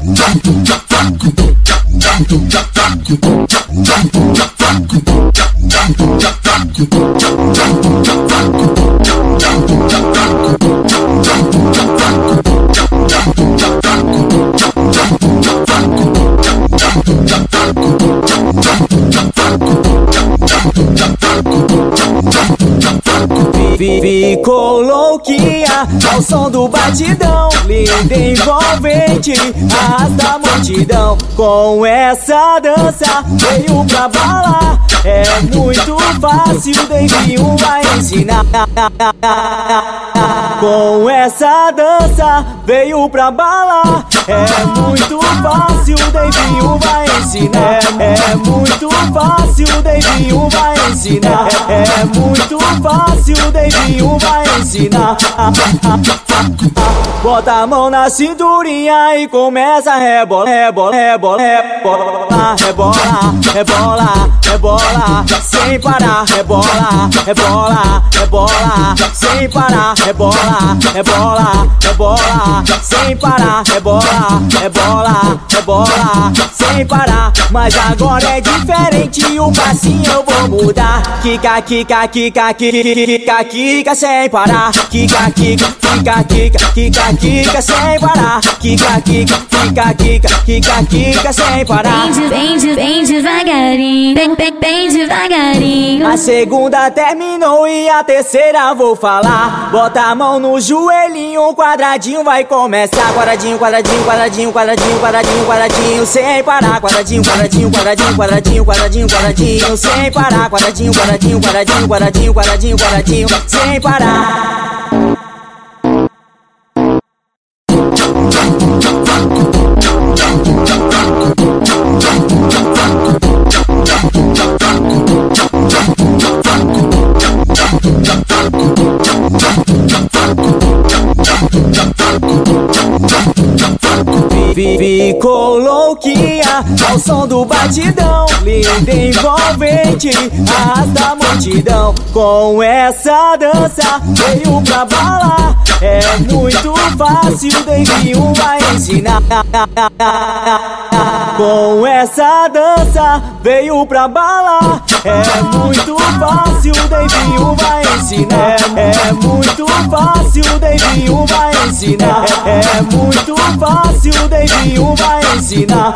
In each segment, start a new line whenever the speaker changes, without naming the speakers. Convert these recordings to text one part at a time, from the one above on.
Ficou louquinha ao som do batidão, linda envolvente, arrasta a multidão. Com essa dança veio pra bala, é muito fácil, Davinho vai ensinar. Com essa dança veio pra bala, é muito fácil, Davinho vai ensinar. É muito fácil, Davinho vai ensinar. É muito fácil, Davinho vai ensinar. Bota a mão na cinturinha e começa a rebola, rebola, rebola, rebola, rebola, rebola, rebola, sem parar, rebola, rebola, rebola, sem parar, rebola, rebola, rebola, sem parar, rebola, rebola, rebola, sem parar. Mas agora é diferente, o passinho eu vou mudar. Kika, kika, kika, kika, kika, sem parar. Kika, kika, kika, kika, kika, kika, sem parar. Kika, kika, kika, kika, kika, kika, sem parar.
Bem devagarinho, bem devagarinho.
A segunda terminou e a terceira vou falar. Bota a mão no joelhinho, um quadradinho vai começar. Quadradinho, quadradinho, quadradinho, quadradinho, quadradinho, quadradinho, sem parar. Quadradinho, quadradinho, quadradinho, quadradinho, quadradinho, quadradinho, sem parar. Quadradinho, quadradinho, quadradinho, quadradinho, quadradinho, quadradinho, sem parar. Ficou louquinha ao som do batidão, linda envolvente, arrasta a multidão. Com essa dança veio pra bala, é muito fácil, Davinho vai ensinar. Com essa dança veio pra bala, é muito fácil, Davinho vai ensinar. É muito fácil, Davinho vai ensinar. É muito fácil, Davinho vai ensinar.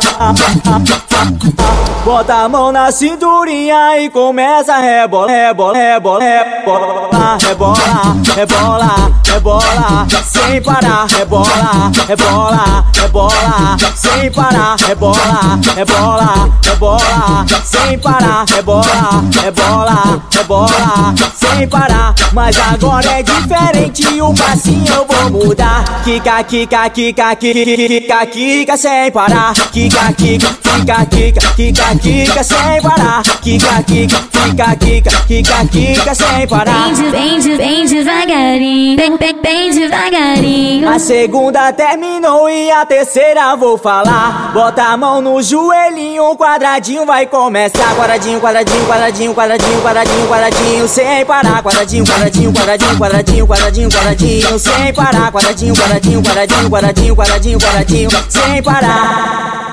Bota a mão na cinturinha e começa a rebola, rebola, rebola, rebola, rebola, rebola, rebola, sem parar, rebola, rebola, rebola, sem parar, rebola, rebola, rebola, sem parar, rebola, rebola, rebola, sem parar. Mas agora é diferente, o passinho eu vou mudar. Kika, kika, kika, kika, kika, sem parar. Kika, kika, kika, kika, kika, kika, sem parar. Kika, kika, kika, kika, kika, kika, sem parar.
Bem devagarinho, bem devagarinho.
A segunda terminou e a terceira vou falar. Bota a mão no joelhinho, um quadradinho vai começar. Quadradinho, quadradinho, quadradinho, quadradinho, quadradinho, quadradinho, sem parar. Quadradinho, quadradinho, quadradinho, quadradinho, quadradinho, quadradinho, sem parar. Quadradinho, quadradinho, quadradinho, quadradinho, quadradinho, quadradinho, sem parar.